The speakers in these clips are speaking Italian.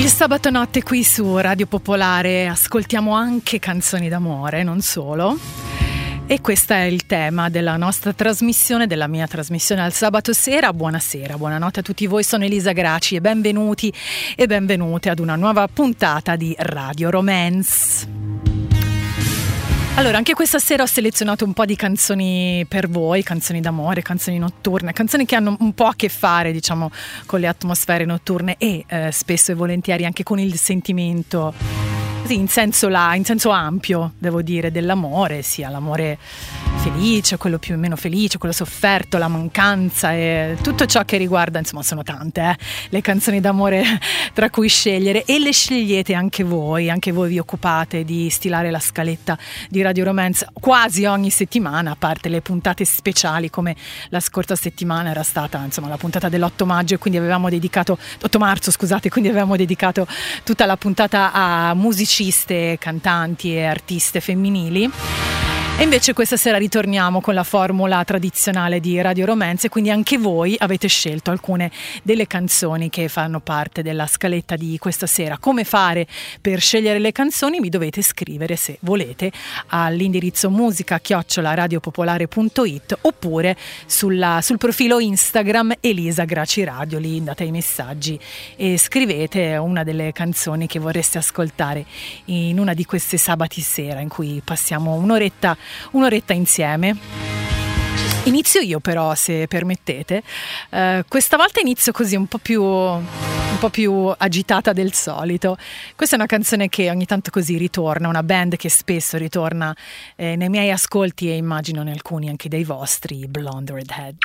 Il sabato notte qui su Radio Popolare ascoltiamo anche canzoni d'amore, non solo. E questo è il tema della nostra trasmissione, della mia trasmissione al sabato sera. Buonasera, buonanotte a tutti voi, sono Elisa Graci e benvenuti e benvenute ad una nuova puntata di Radio Romance. Allora, anche questa sera ho selezionato un po' di canzoni per voi, canzoni d'amore, canzoni notturne, canzoni che hanno un po' a che fare, diciamo, con le atmosfere notturne e spesso e volentieri anche con il sentimento, così in senso ampio, devo dire, dell'amore, sia l'amore felice, quello più o meno felice, quello sofferto, la mancanza e tutto ciò che riguarda, insomma, sono tante le canzoni d'amore tra cui scegliere, e le scegliete anche voi vi occupate di stilare la scaletta di Radio Romance quasi ogni settimana, a parte le puntate speciali come la scorsa settimana era stata, insomma, la puntata dell'8 maggio e quindi avevamo dedicato 8 marzo, scusate, quindi avevamo dedicato tutta la puntata a musiciste, cantanti e artiste femminili. E invece questa sera ritorniamo con la formula tradizionale di Radio Romance, quindi anche voi avete scelto alcune delle canzoni che fanno parte della scaletta di questa sera. Come fare per scegliere le canzoni? Mi dovete scrivere, se volete, all'indirizzo musica@radiopopolare.it oppure sul profilo Instagram Elisa Graci Radio. Lì date i messaggi e scrivete una delle canzoni che vorreste ascoltare in una di queste sabati sera in cui passiamo un'oretta insieme. Inizio io però, se permettete. Questa volta inizio così un po' più agitata del solito. Questa è una canzone che ogni tanto così ritorna, una band che spesso ritorna nei miei ascolti e immagino in alcuni anche dei vostri, Blonde Redhead.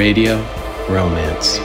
Radio Romance.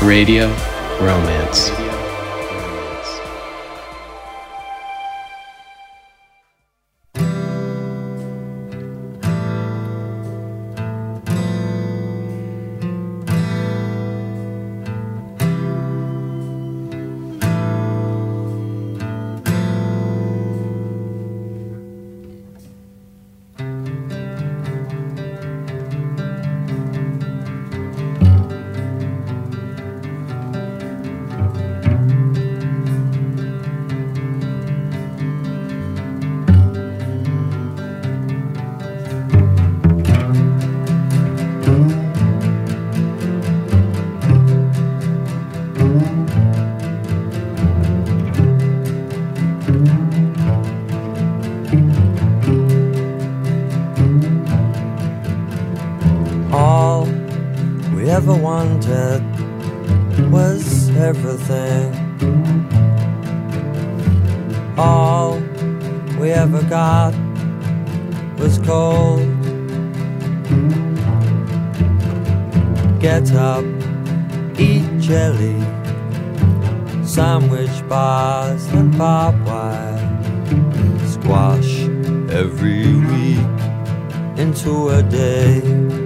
Radio Romance. Ever wanted was everything. All we ever got was cold. Get up, eat jelly, sandwich bars and barbed wire. Squash every week into a day.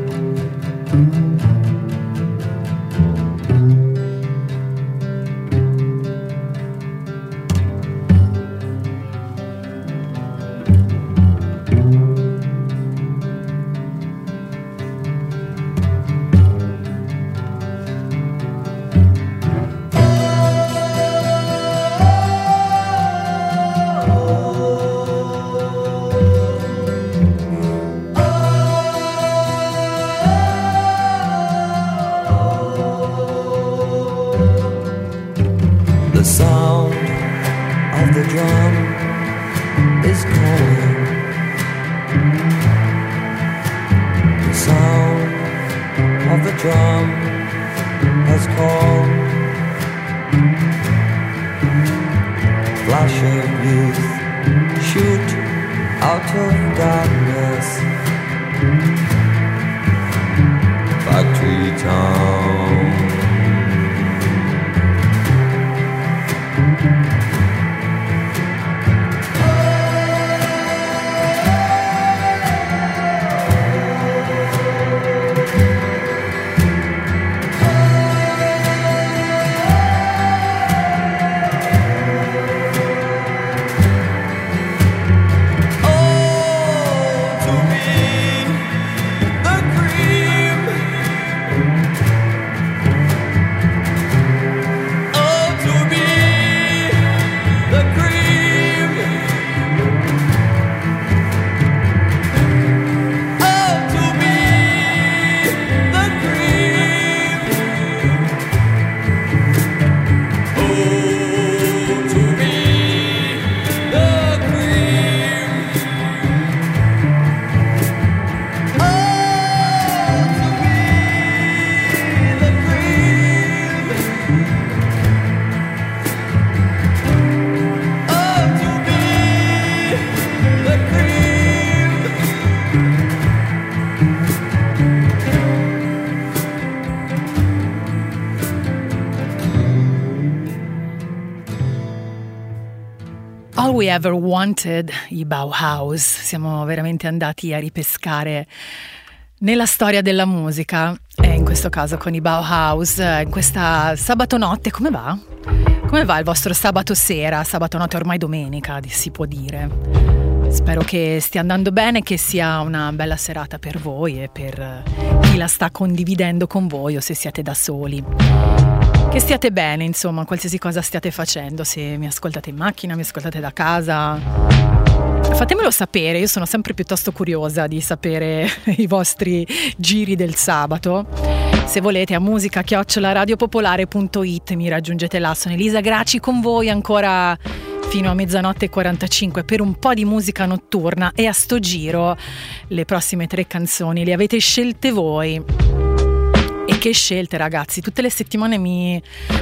All We Ever Wanted, i Bauhaus. Siamo veramente andati a ripescare nella storia della musica e in questo caso con i Bauhaus. In questa sabato notte, come va? Come va il vostro sabato sera? Sabato notte ormai domenica, si può dire. Spero che stia andando bene, che sia una bella serata per voi e per chi la sta condividendo con voi o se siete da soli. Che stiate bene, insomma, qualsiasi cosa stiate facendo, se mi ascoltate in macchina, mi ascoltate da casa, fatemelo sapere, io sono sempre piuttosto curiosa di sapere i vostri giri del sabato. Se volete a musica@radiopopolare.it mi raggiungete là, sono Elisa Graci con voi ancora fino a 00:45 per un po' di musica notturna e a sto giro le prossime 3 canzoni le avete scelte voi. E che scelte, ragazzi, tutte le settimane in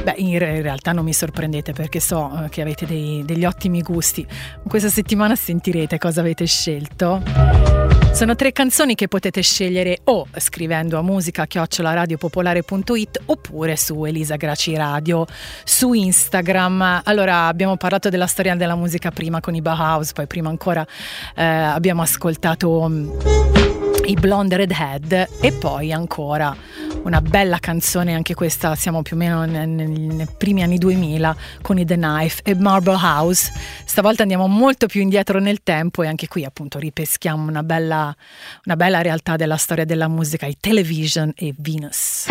realtà non mi sorprendete perché so che avete degli ottimi gusti. Questa settimana sentirete cosa avete scelto. Sono 3 canzoni che potete scegliere o scrivendo a musica@radiopopolare.it oppure su Elisa Graci Radio su Instagram. Allora, abbiamo parlato della storia della musica prima con i Bauhaus, poi prima ancora abbiamo ascoltato i Blonde Redhead e poi ancora una bella canzone, anche questa siamo più o meno nei primi anni 2000 con i The Knife e Marble House. Stavolta andiamo molto più indietro nel tempo e anche qui appunto ripeschiamo una bella realtà della storia della musica, i Television e Venus.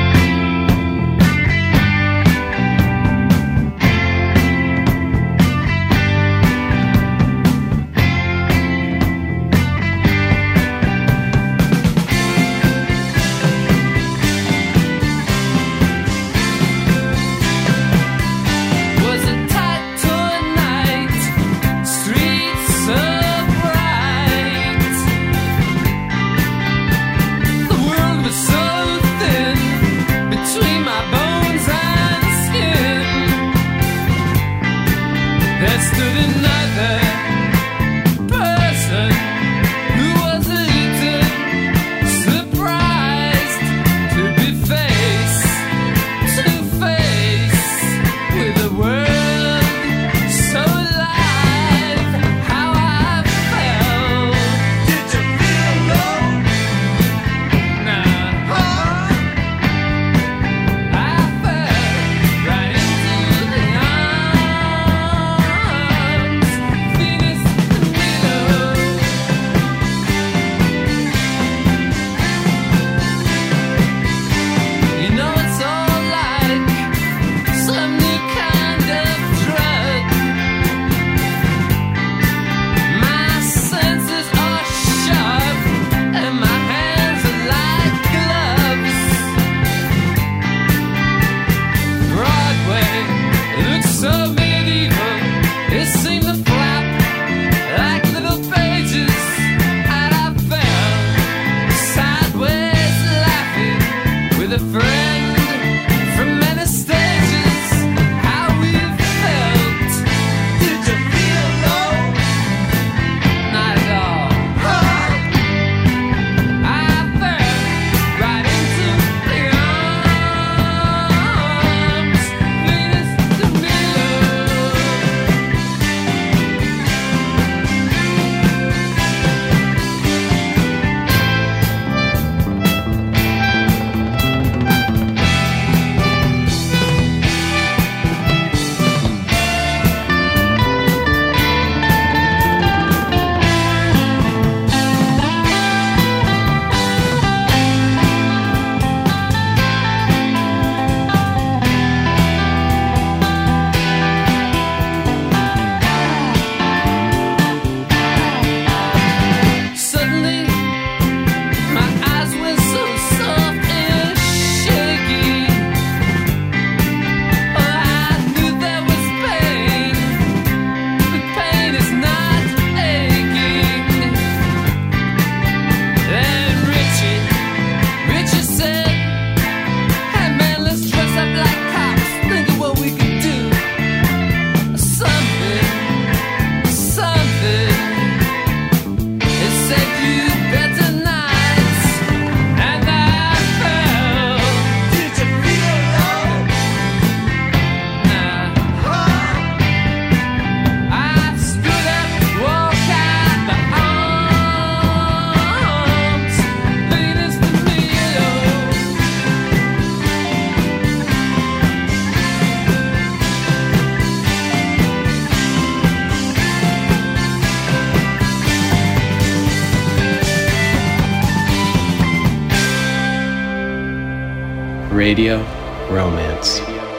Radio Romance.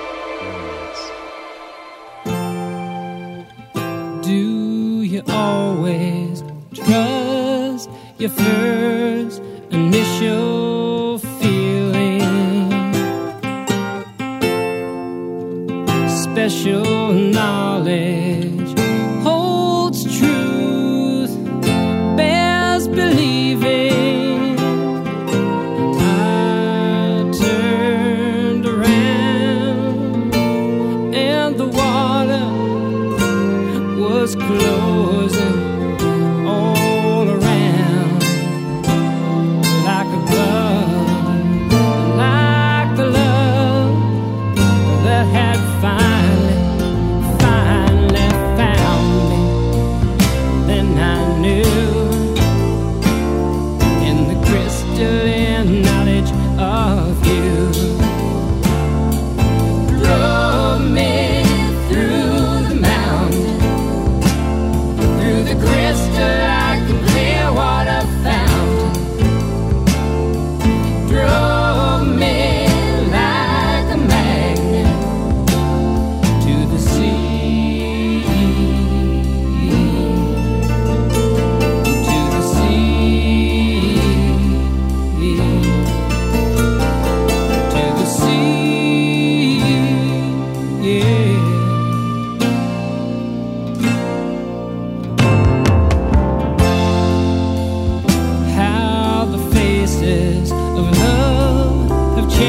Do you always trust your first initial feeling? Special knowledge holds truth, bears believing. Closing all around.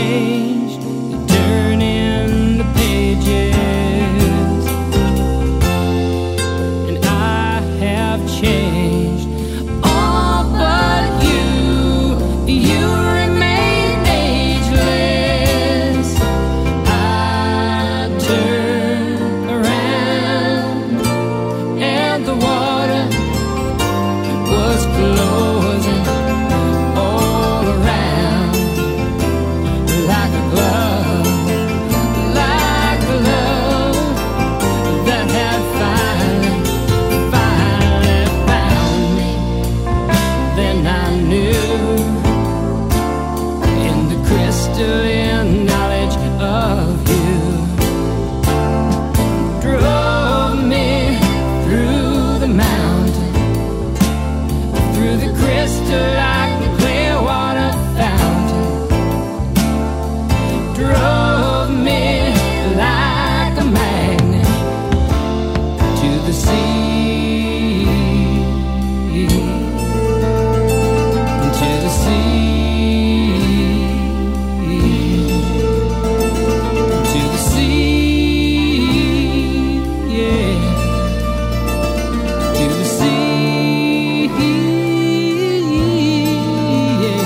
changed, turning the pages, and I have changed. All but you remain ageless. I turn around, and the water was closing all around, like a glove that had finally found me. Then I knew, in the crystalline knowledge of you, drove me through the mountain, through the crystal like the clear water fountain, drove me like a magnet to the sea, to the sea, to the sea, yeah, to the sea, yeah.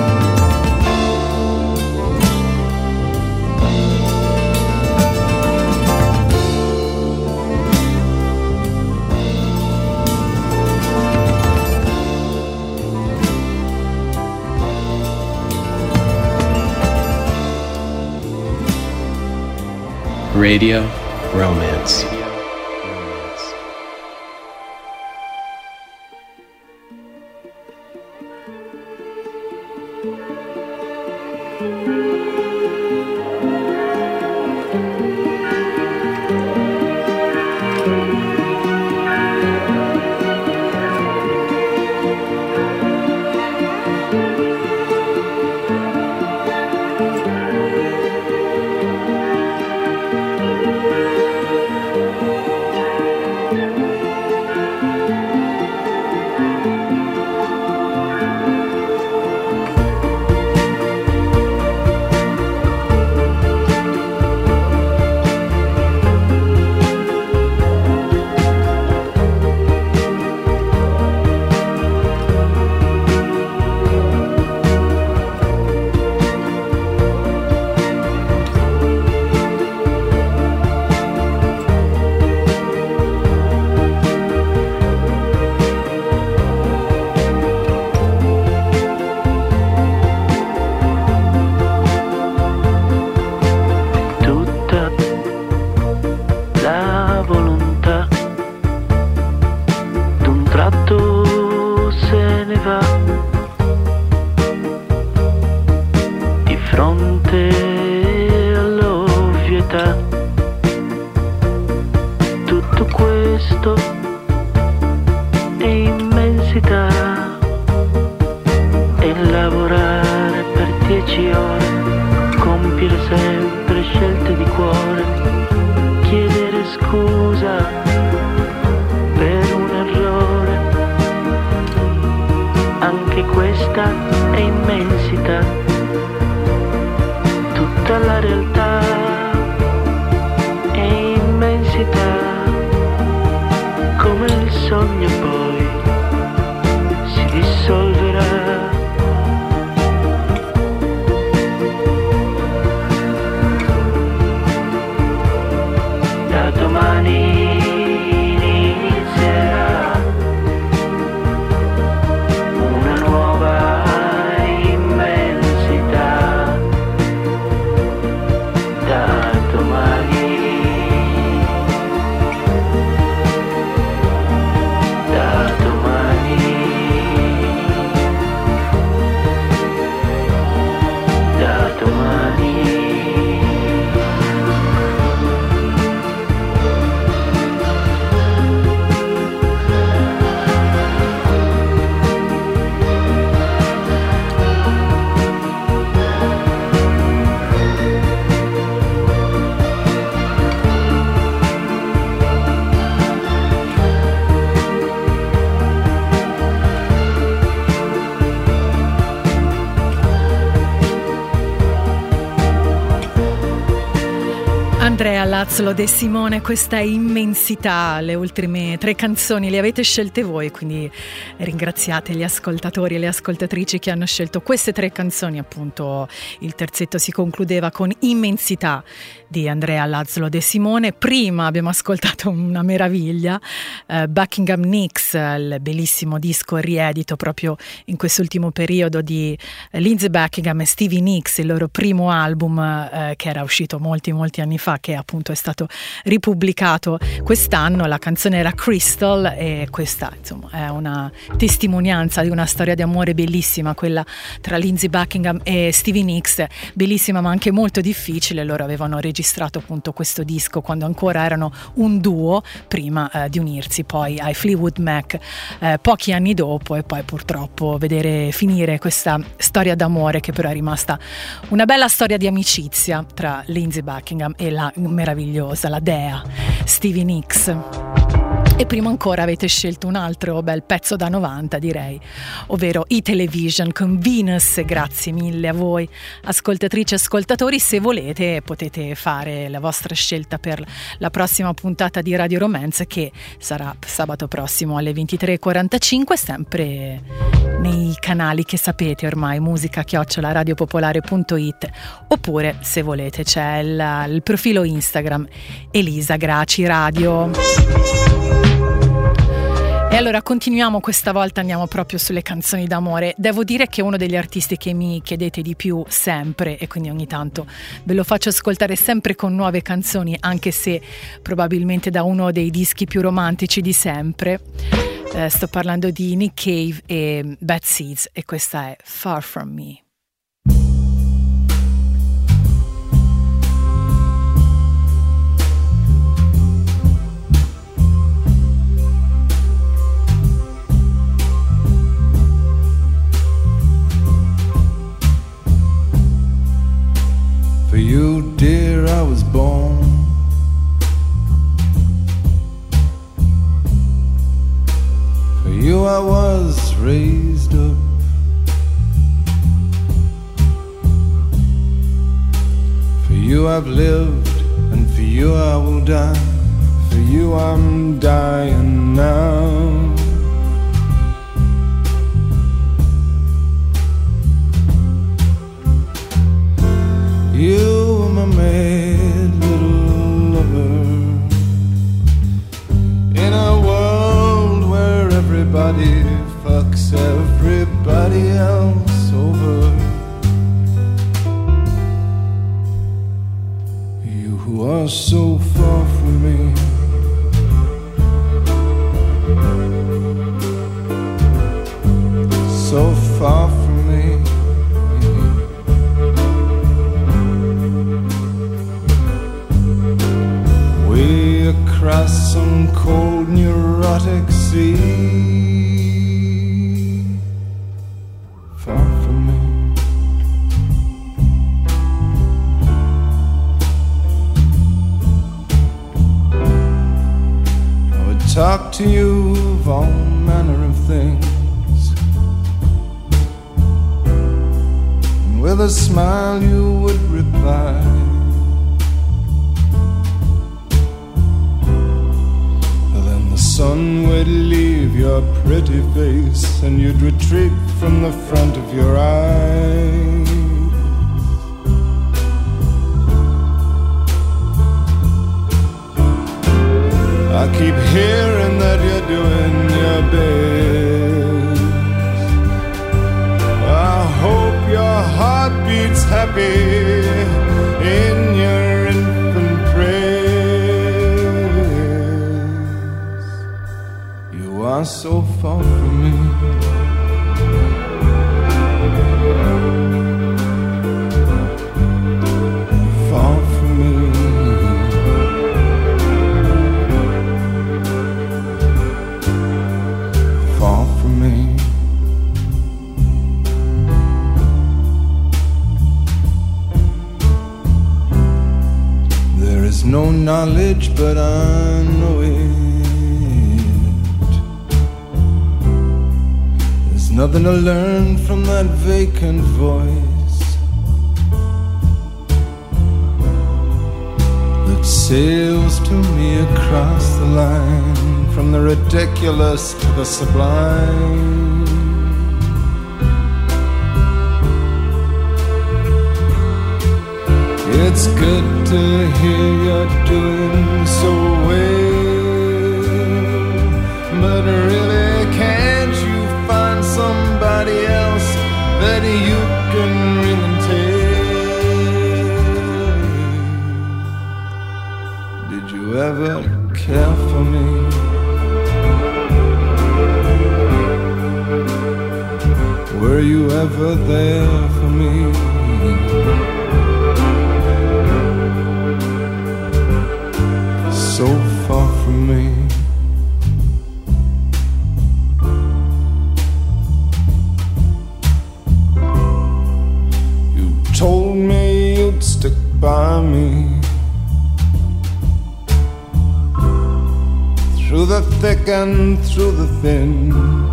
Radio Romance. Andrea Lazzolo De Simone, questa immensità, le ultime 3 canzoni le avete scelte voi, quindi ringraziate gli ascoltatori e le ascoltatrici che hanno scelto queste 3 canzoni. Appunto il terzetto si concludeva con Immensità di Andrea Lazzolo De Simone. Prima abbiamo ascoltato una meraviglia, Buckingham Nicks, il bellissimo disco riedito proprio in quest'ultimo periodo di Lindsey Buckingham e Stevie Nicks, il loro primo album che era uscito molti anni fa, che appunto è stato ripubblicato quest'anno. La canzone era Crystal e questa insomma è una testimonianza di una storia di amore bellissima, quella tra Lindsey Buckingham e Stevie Nicks, bellissima ma anche molto difficile. Loro avevano registrato appunto questo disco quando ancora erano un duo, prima di unirsi poi ai Fleetwood Mac pochi anni dopo, e poi purtroppo vedere finire questa storia d'amore, che però è rimasta una bella storia di amicizia tra Lindsey Buckingham e la meravigliosa, la dea Stevie Nicks. E prima ancora avete scelto un altro bel pezzo da 90, direi, ovvero i Television con Venus. Grazie mille a voi ascoltatrici e ascoltatori. Se volete potete fare la vostra scelta per la prossima puntata di Radio Romance, che sarà sabato prossimo alle 23:45, sempre nei canali che sapete ormai, musica@radiopopolare.it, oppure se volete c'è il profilo Instagram Elisa Graci Radio. E allora continuiamo, questa volta andiamo proprio sulle canzoni d'amore. Devo dire che è uno degli artisti che mi chiedete di più sempre, e quindi ogni tanto ve lo faccio ascoltare sempre con nuove canzoni, anche se probabilmente da uno dei dischi più romantici di sempre. Sto parlando di Nick Cave e Bad Seeds, e questa è Far From Me. For you, dear, I was born. For you, I was raised up. For you, I've lived, and for you, I will die. For you, I'm dying now. You were my mad little lover, in a world where everybody fucks everybody else over. You who are so far from me, so far from me. Across some cold neurotic sea, far from me. I would talk to you of all manner of things, and with a smile you would reply. The sun would leave your pretty face, and you'd retreat from the front of your eyes. I keep hearing that you're doing your best. I hope your heart beats happy in your infant praise. You are so far from me. Far from me. Far from me. There is no knowledge, but I know it. Nothing to learn from that vacant voice that sails to me across the line, from the ridiculous to the sublime. It's good to hear you're doing so well, but really can't you find somebody else that you can ring and tell? Did you ever care for me? Were you ever there for me? So far from me. You told me you'd stick by me through the thick and through the thin.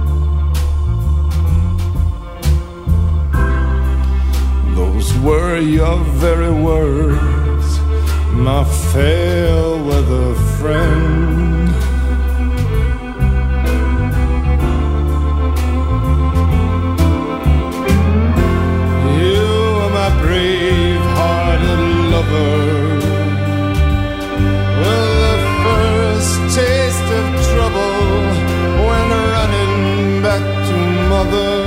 Those were your very words, my fair weather friend. You were my brave-hearted lover, with the first taste of trouble when running back to mother.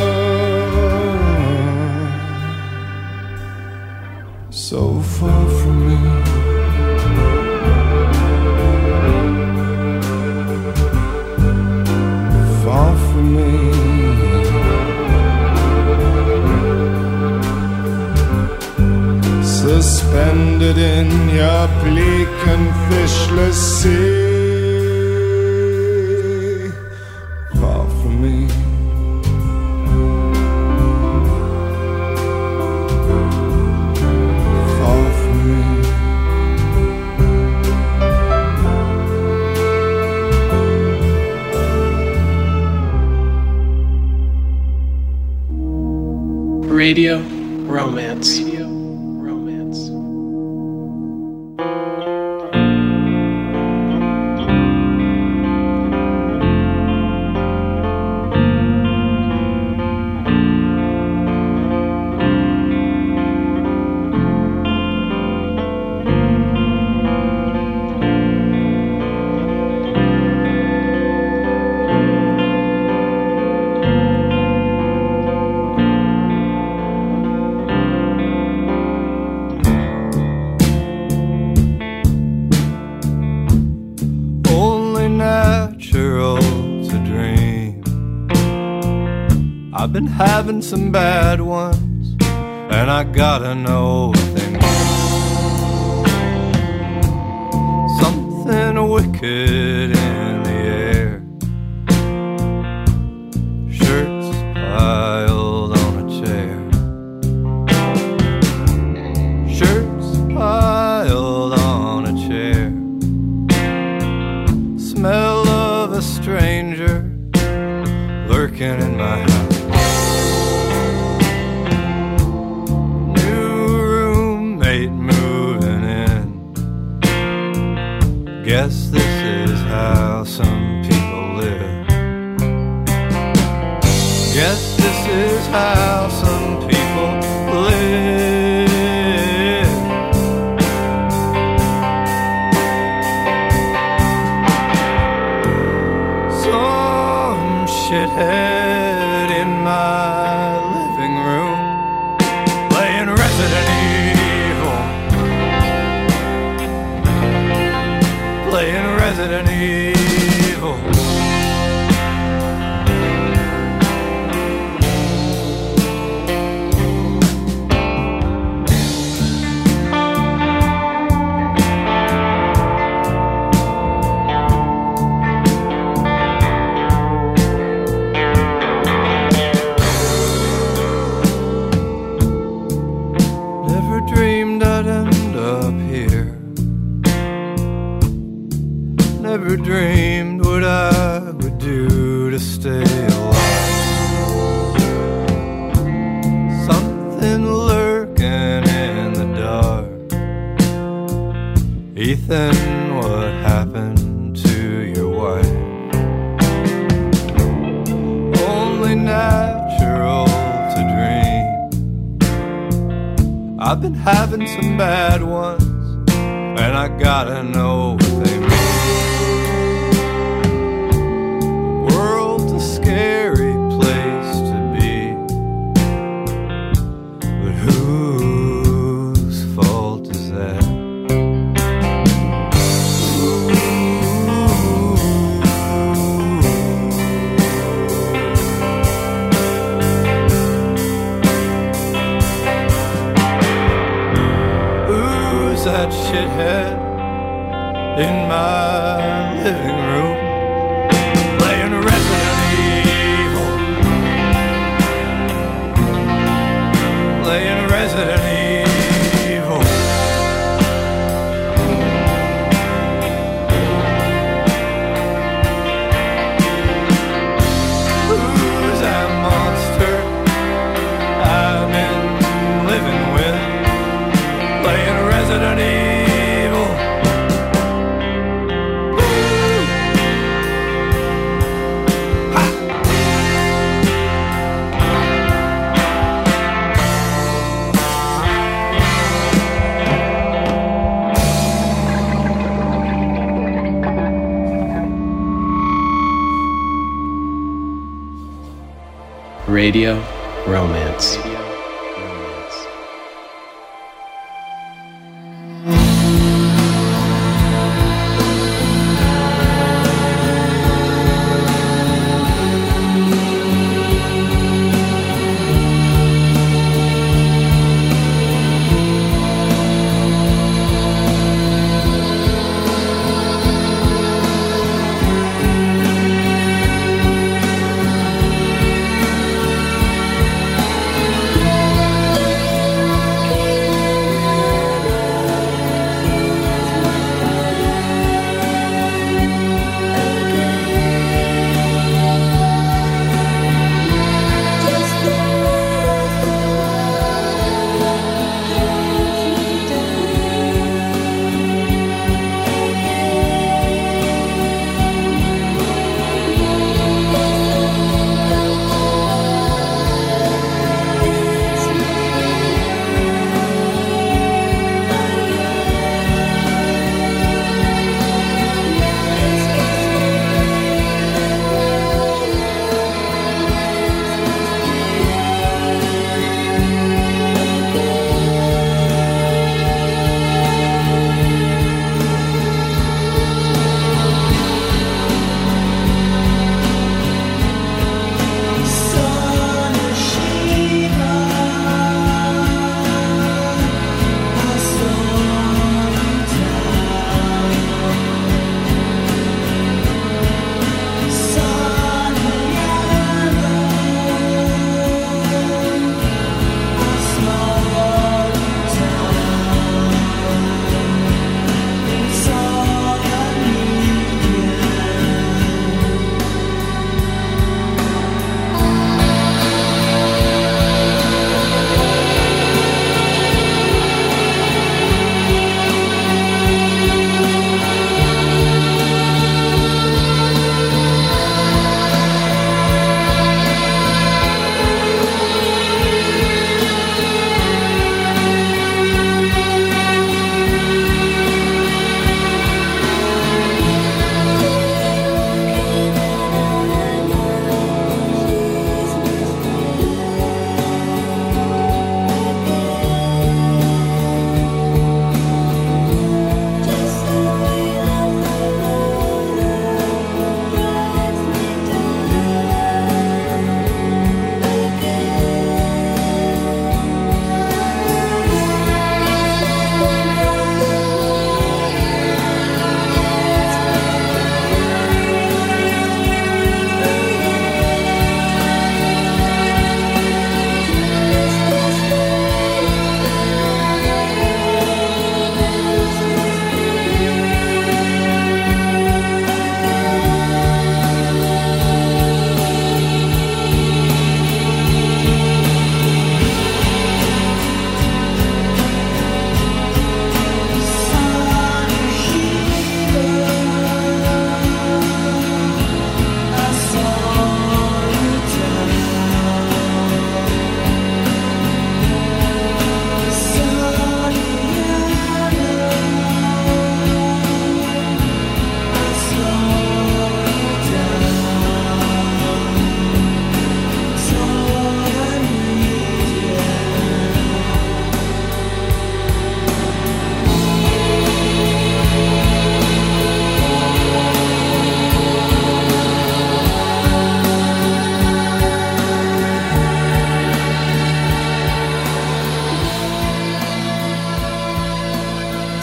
So far from me. Far from me. Suspended in your bleak and fishless sea. Far from me. Far from me. Radio Romance. Radio Romance. I've been having some bad ones, and I gotta know if they mean something wicked in the air. Shirts piled on a chair. Shirts piled on a chair. Smell of a stranger lurking in my house. Guess this is how some people live. Guess this is how some people live. Some shithead in my living room playing Resident Evil. Playing Resident Evil. Never dreamed I'd end up here. Never dreamed what I would do to stay alive. Something lurking in the dark, Ethan, what happened to your wife? Only natural to dream. I've been having some bad ones, and I gotta know what they mean. The world's a scary place to be, but whose fault is that? Who's that shithead in my living room playing Resident Evil, playing Resident Evil? Who's that monster I've been living with, playing Resident Evil? Radio Romance.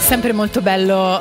Sempre molto bello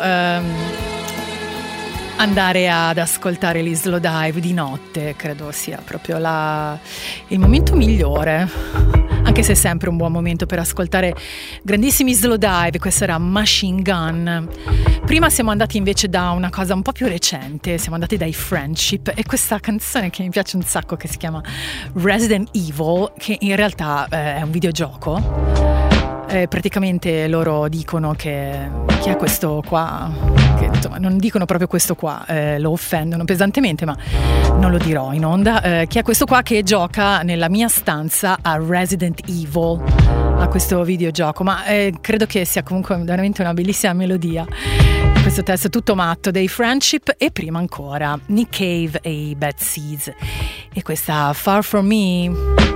andare ad ascoltare gli Slowdive di notte, credo sia proprio il momento migliore, anche se è sempre un buon momento per ascoltare grandissimi Slowdive. Questo era Machine Gun. Prima siamo andati invece da una cosa un po' più recente, siamo andati dai Friendship, e questa canzone che mi piace un sacco, che si chiama Resident Evil, che in realtà è un videogioco. Praticamente loro dicono che chi è questo qua, che insomma non dicono proprio questo qua, lo offendono pesantemente, ma non lo dirò in onda. Chi è questo qua che gioca nella mia stanza a Resident Evil, a questo videogioco, ma credo che sia comunque veramente una bellissima melodia, questo testo tutto matto dei Friendship. E prima ancora Nick Cave e i Bad Seeds e questa Far From Me.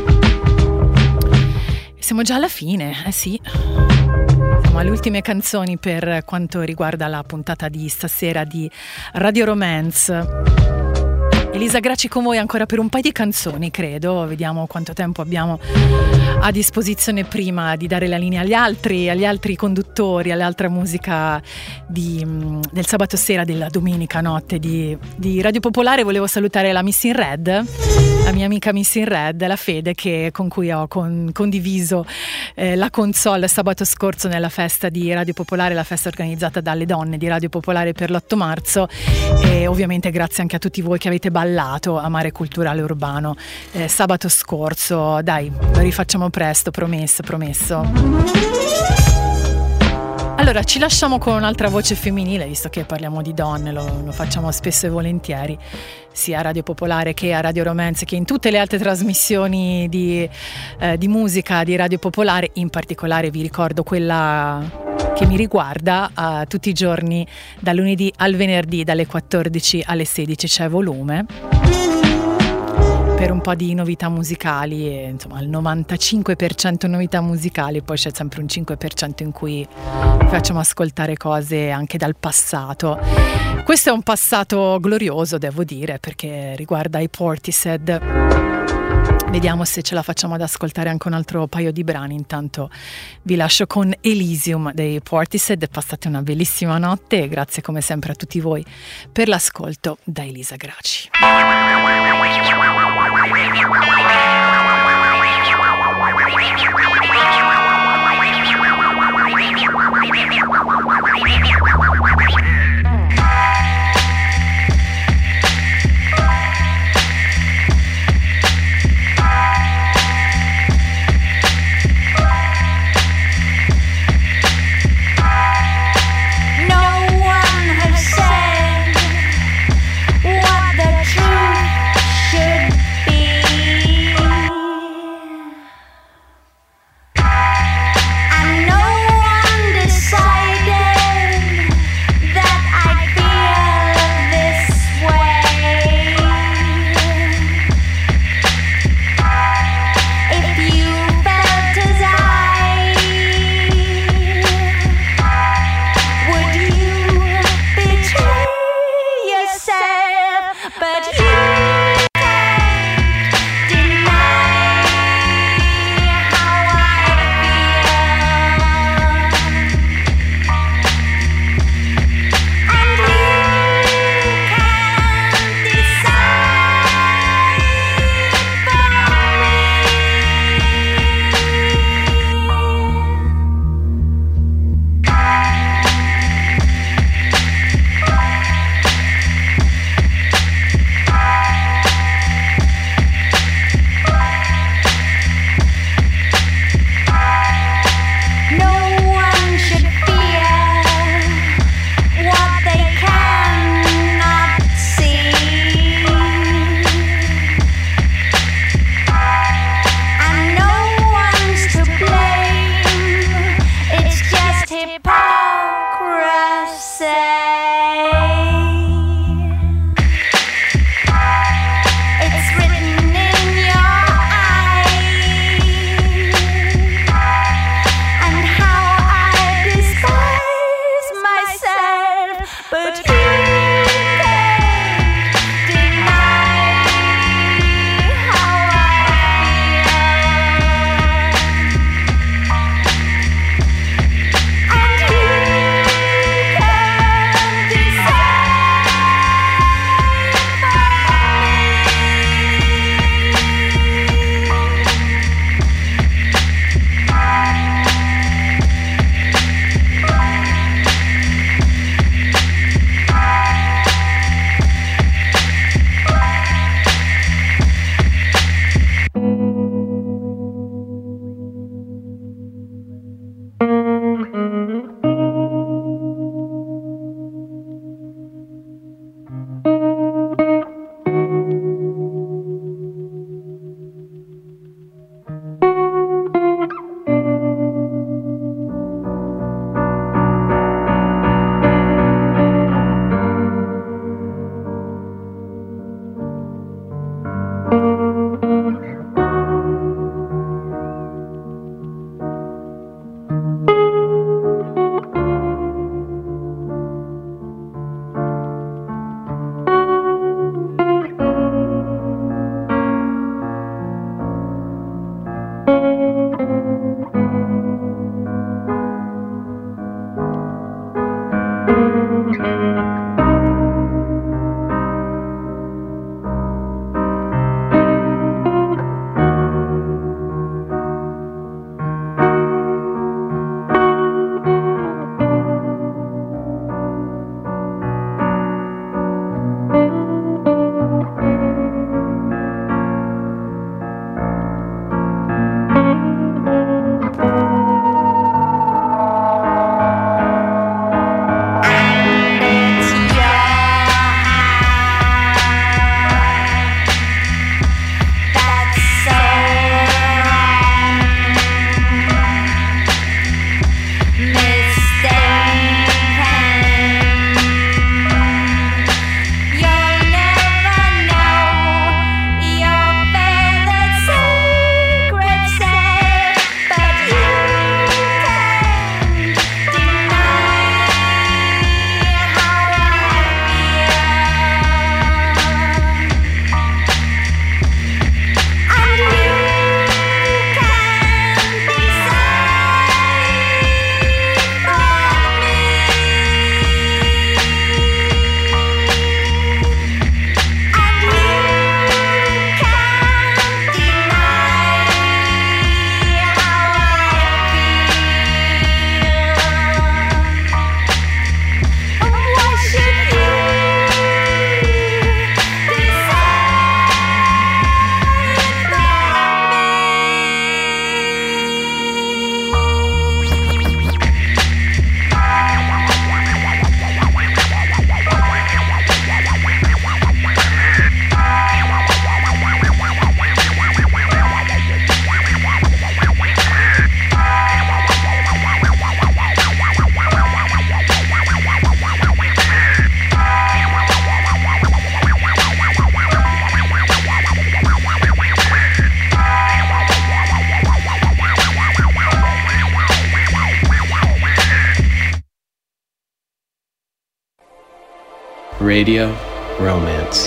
Siamo già alla fine, sì. Siamo alle ultime canzoni per quanto riguarda la puntata di stasera di Radio Romance. Elisa Gracci con voi ancora per un paio di canzoni, credo. Vediamo quanto tempo abbiamo a disposizione prima di dare la linea agli altri conduttori, all'altra musica del sabato sera, della domenica notte di Radio Popolare. Volevo salutare la Miss in Red, la mia amica Miss in Red, la Fede, con cui ho condiviso la console sabato scorso nella festa di Radio Popolare, la festa organizzata dalle donne di Radio Popolare per l'8 marzo. E ovviamente grazie anche a tutti voi che avete ballato a Mare Culturale Urbano sabato scorso. Dai, lo rifacciamo presto, promesso. Allora, ci lasciamo con un'altra voce femminile, visto che parliamo di donne, lo facciamo spesso e volentieri, sia a Radio Popolare che a Radio Romance, che in tutte le altre trasmissioni di musica di Radio Popolare. In particolare vi ricordo quella che mi riguarda tutti i giorni, dal lunedì al venerdì, dalle 14 alle 16 c'è Volume, per un po' di novità musicali, e insomma il 95% novità musicali, poi c'è sempre un 5% in cui facciamo ascoltare cose anche dal passato. Questo è un passato glorioso, devo dire, perché riguarda i Portishead. Vediamo se ce la facciamo ad ascoltare anche un altro paio di brani. Intanto vi lascio con Elysium dei Portishead. Passate una bellissima notte e grazie come sempre a tutti voi per l'ascolto. Da Elisa Gracci. What the truth should be. Radio Romance.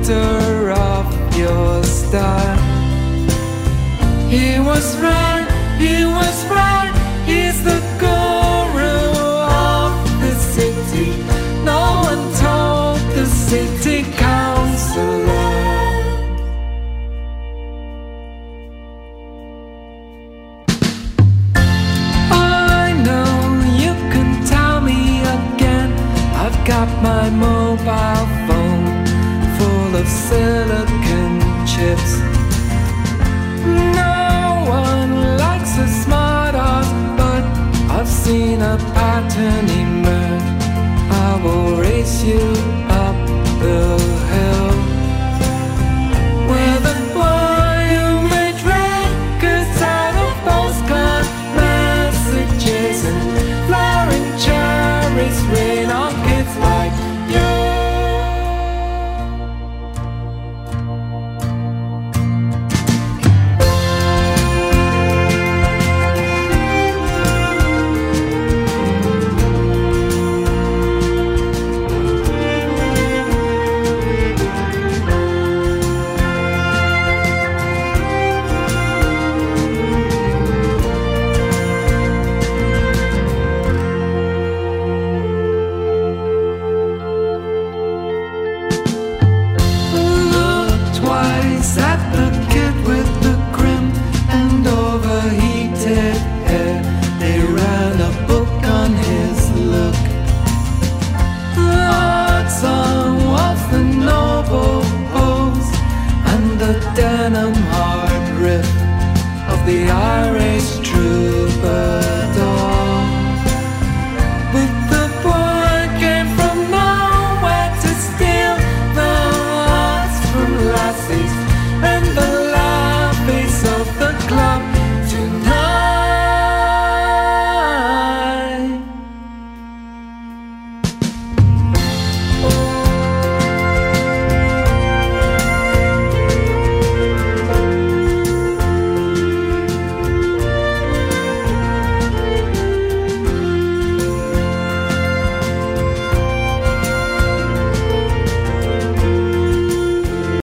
filter of your style. He was right, he's the guru of the city. No one told the city councillor. I know you can tell me again. I've got my mobile phone full of silicon chips. No one likes a smart ass, but I've seen a pattern emerge. I will race you up the hill. With a boy who made records out of postcard messages and flowering cherries rain on kids like you. Denim hard riff of the Irish troubadour.